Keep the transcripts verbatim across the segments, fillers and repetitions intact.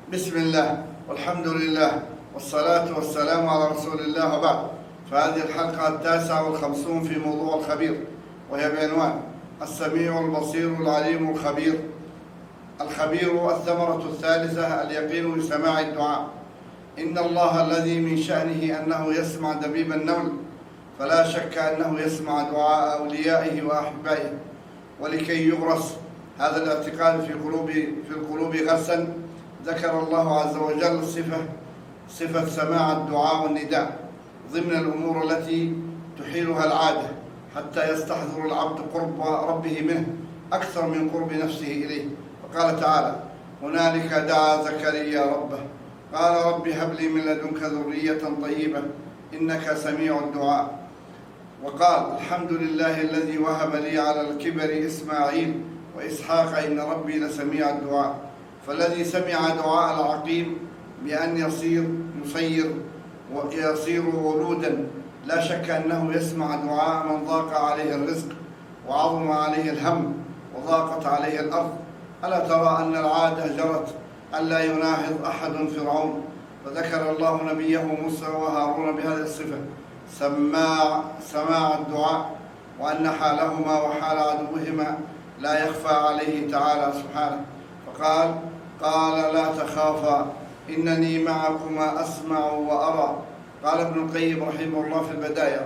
بسم الله والحمد لله والصلاة والسلام على رسول الله وبعد. فهذه الحلقة التاسعة والخمسون في موضوع الخبير، وهي بعنوان السميع البصير العليم الخبير. الخبير الثمرة الثالثة اليقين بسماع الدعاء. إن الله الذي من شأنه أنه يسمع دبيب النمل، فلا شك أنه يسمع دعاء أوليائه وأحبائه. ولكي يغرس هذا الاعتقاد في قلوب في القلوب غرسا، ذكر الله عز وجل صفة صفة سماع الدعاء والنداء ضمن الأمور التي تحيلها العادة، حتى يستحضر العبد قرب ربه منه أكثر من قرب نفسه إليه. فقال تعالى: هنالك دعا زكريا ربه قال رب هب لي من لدنك ذرية طيبة إنك سميع الدعاء. وقال: الحمد لله الذي وهب لي على الكبر إسماعيل وإسحاق إن ربي لسميع الدعاء. فالذي سمع دعاء العقيم بأن يصير يصير ويصير ولودا، لا شك أنه يسمع دعاء من ضاق عليه الرزق وعظم عليه الهم وضاقت عليه الأرض. ألا ترى أن العادة جرت ألا يناهض أحد فرعون، فذكر الله نبيه موسى وهارون بهذه الصفة سماع سماع الدعاء، وأن حالهما وحال عدوهما لا يخفى عليه تعالى سبحانه. فقال: قال لا تخافا إنني معكما أسمع وأرى. قال ابن القيم رحمه الله في البداية: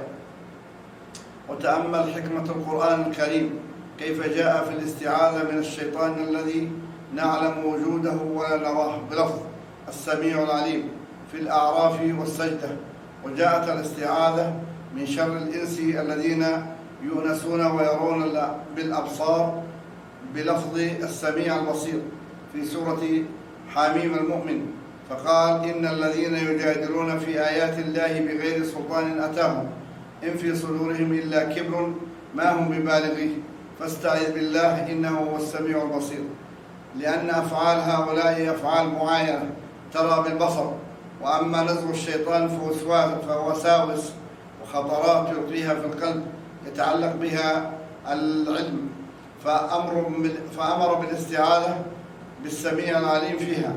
وتأمل حكمة القرآن الكريم كيف جاء في الاستعاذة من الشيطان الذي نعلم وجوده ولا نراه بلفظ السميع العليم في الأعراف والسجدة، وجاءت الاستعاذة من شر الإنس الذين يؤنسون ويرون بالأبصار بلفظ السميع البصير في سورة حميم المؤمن. فقال: إن الذين يجادلون في آيات الله بغير سلطان أتاهم إن في صدورهم إلا كبر ما هم ببالغيه فاستعذ بالله إنه هو السميع البصير. لأن أفعال هؤلاء أفعال معاينة ترى بالبصر، وأما نزغ الشيطان فهو وساوس وخطرات يلقيها في القلب يتعلق بها العلم، فأمر فأمر بالاستعاذة بالسميع العليم فيها،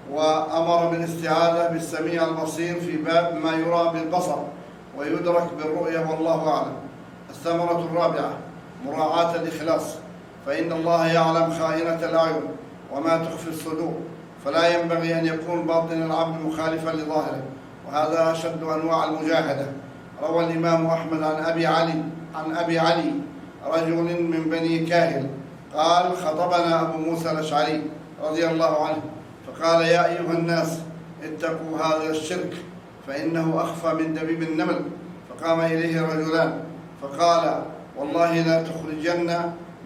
وأمر بالاستعاذة بالسميع البصير في باب ما يرى بالبصر ويدرك بالرؤية، والله أعلم. الثمرة الرابعة مراعاة الإخلاص، فإن الله يعلم خائنة الأعين وما تخفي الصدور، فلا ينبغي أن يكون باطن العبد مخالفا لظاهره، وهذا أشد أنواع المجاهدة. روى الإمام أحمد عن أبي علي عن أبي علي رجل من بني كاهل قال: خطبنا أبو موسى الأشعري رضي الله عنه فقال: يا أيها الناس اتقوا هذا الشرك فإنه أخفى من دبيب النمل. فقام إليه رجلان فقال: والله لا تخرجن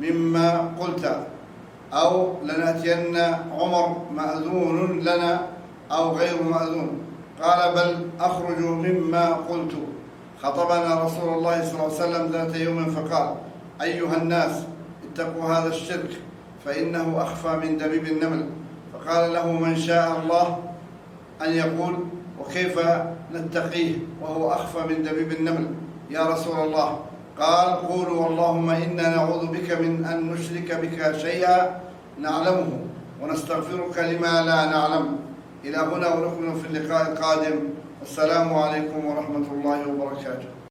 مما قلت، أو لنأتين عمر مأذون لنا أو غير مأذون. قال: بل أخرج مما قلت. خطبنا رسول الله صلى الله عليه وسلم ذات يوم فقال: أيها الناس اتقوا هذا الشرك فإنه أخفى من دبيب النمل. فقال له من شاء الله أن يقول: وكيف نتقيه وهو أخفى من دبيب النمل يا رسول الله؟ قال: قولوا اللهم إنا نعوذ بك من أن نشرك بك شيئا نعلمه ونستغفرك لما لا نعلم. إلى هنا ونكمل في اللقاء القادم. والسلام عليكم ورحمة الله وبركاته.